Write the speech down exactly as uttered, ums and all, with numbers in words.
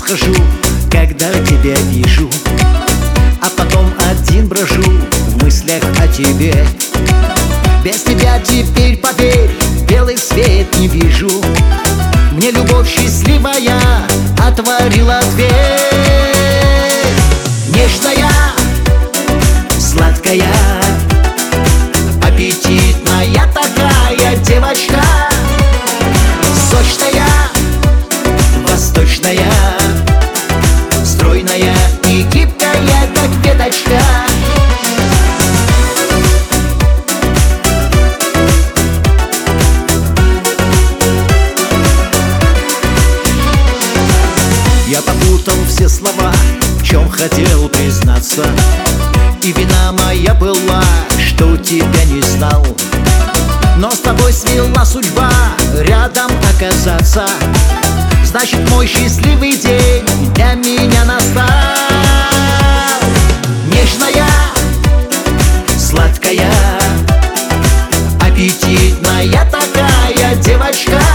хожу, когда тебя вижу, а потом один брожу в мыслях о тебе. Без тебя теперь, поверь, белый свет не вижу. Мне любовь счастливая отворила дверь. Нежная, сладкая, аппетитная такая девочка, сочная, восточная, стройная и гибкая, как веточка. Я попутал все слова, в чем хотел признаться, и вина моя была, что тебя не знал. Но с тобой свела судьба рядом оказаться. Значит, мой счастливый день для меня настал. Нежная, сладкая, аппетитная такая девочка,